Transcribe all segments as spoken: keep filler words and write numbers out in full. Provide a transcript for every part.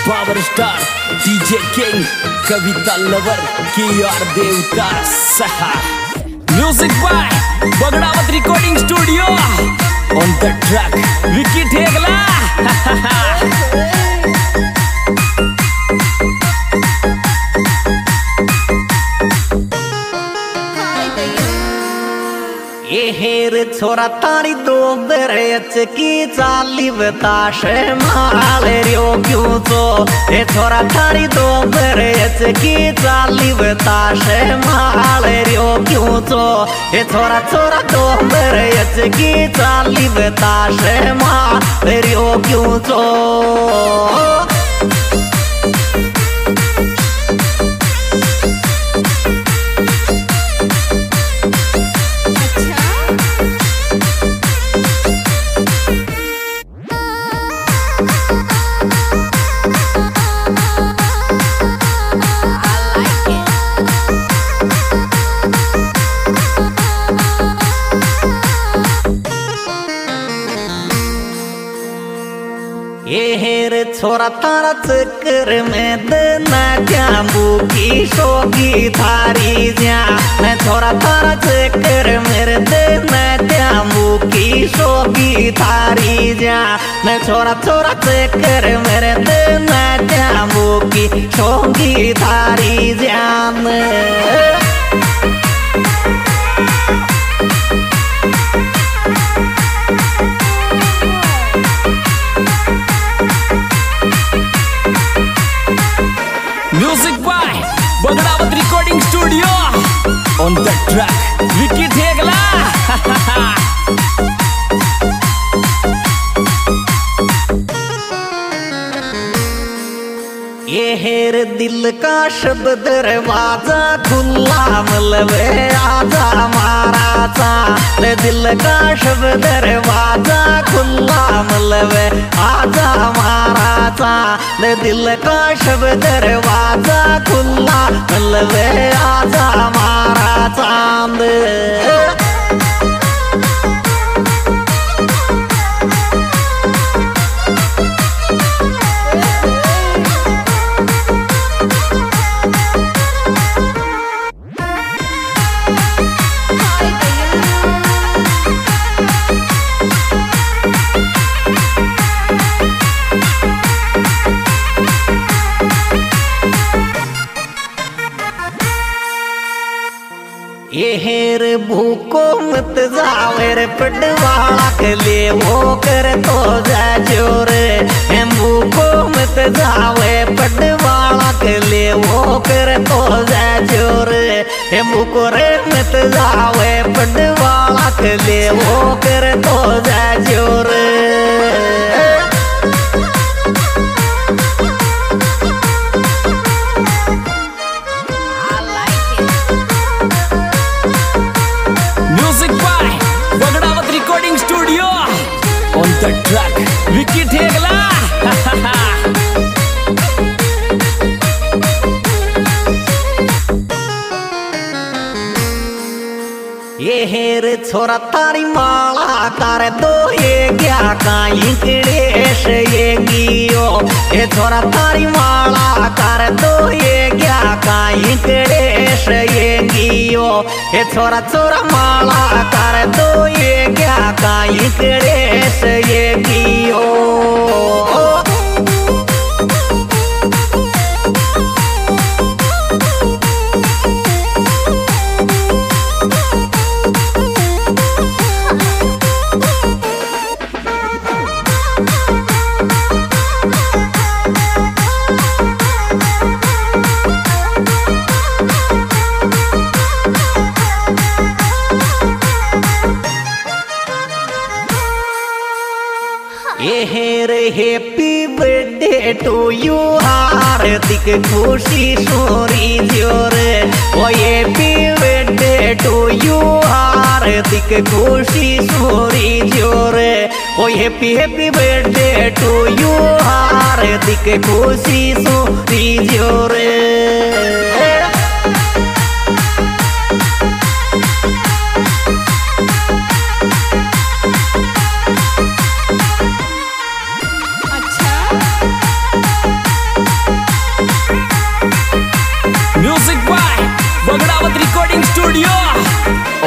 Power star DJ king Kavita lover की आर देवता सहा music by Bagdawat recording studio on the track Vicky Thegla. ये हेर छोरा तारी दो बेरच की चाली बताश माले रियो क्यों तो ये छोरा तारी दो बेरच की चाली बताश माले रियो क्यों तो ये छोरा छोरा दो बेरच की चाली बताश माले रियो क्यों तो ये हेर छोरा तारा चक्कर में देना जाम्बू की शोगी थारी जा मैं छोरा तारा चक्कर में देना जाम्बू की शोगी थारी जा मैं छोरा छोरा चक्कर में देना जाम्बू की शोगी थारी जान music by Bagdawat recording studio on the track Vicky Thegla. ये हेर दिल का शब्द दरवाजा खुला मलवे आजा महाराजा रे दिल का शब्द दरवाजा खुला मलवे आजा महाराजा रे दिल का शब्द दरवाजा खुला मलवे आजा महाराजा ये हेर भूको मत जावे रे पटवाला के लिए वो कर तो जा जोरे हम भूको मत जावे पटवाला के लिए वो कर तो जा जोरे हम भूको रे मत जावे पटवाला के लिए वो कर तो जा जोरे studio on the track Vicky Thegla. ये हेर छोरा तारी माला कर दो ये क्या काई क्लेश ये गियो ये छोरा तारी माला कर दो ये क्या काई क्लेश ये गियो ये छोरा छोरा माला कर दो ये क्या काई क्लेश ये गियो ये हेर happy birthday to you Hardik खुशी सोरी जोरे ओ happy birthday to you Hardik खुशी सोरी जोरे ओ happy happy birthday to you Hardik खुशी सोरी जोरे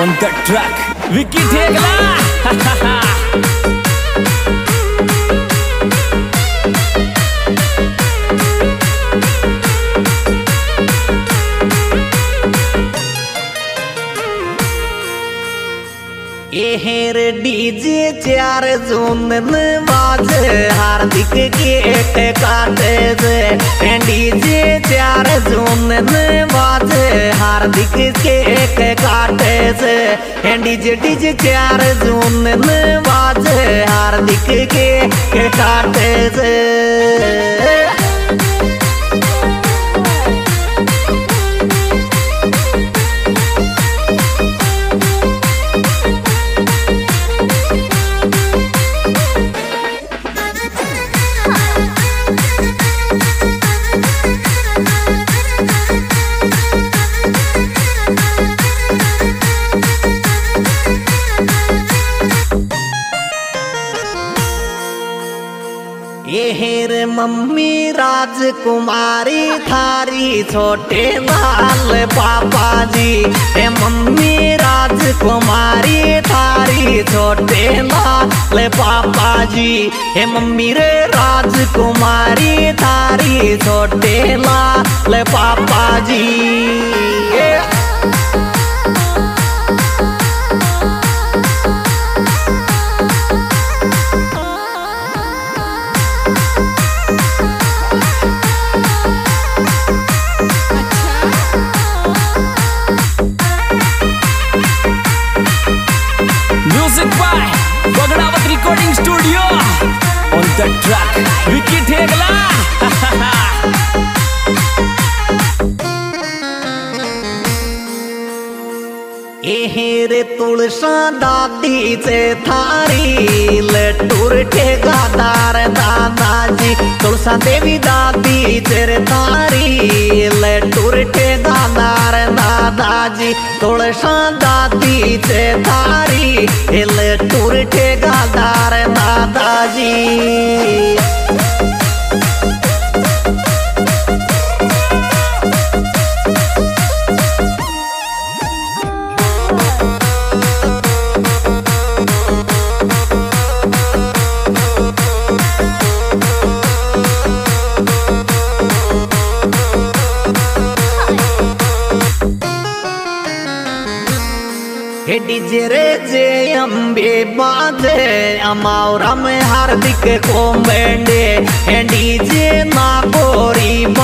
on the track. Vicky Thegla. हेर डीजे चार जून बाजे हार्दिक केक काटे से डीजे चार जून बाजे हार्दिक केक काटे से डीजे डीजे चार जून बाजे हार्दिक केक काटे से हेर मम्मी राजकुमारी थारी छोटे लाल पापा जी हे मम्मी राजकुमारी थारी छोटे लाल पापा जी हे मम्मी रे राजकुमारी थारी छोटे लाल पापा जी Bagdawat recording studio on the track. Vicky Thegla. हेरे तुळसा दादी से थारी लटूर ठेकादार दादाजी तुळसा देवी दादी से थारी लटूर ठेकादार दादाजी तुळसा दादी से थारी लटूर ठेकादार दादाजी डीजे रे जे अम्बे बाजे अमावरा में हार्दिक कोम्बेंडे डीजे ना गोरी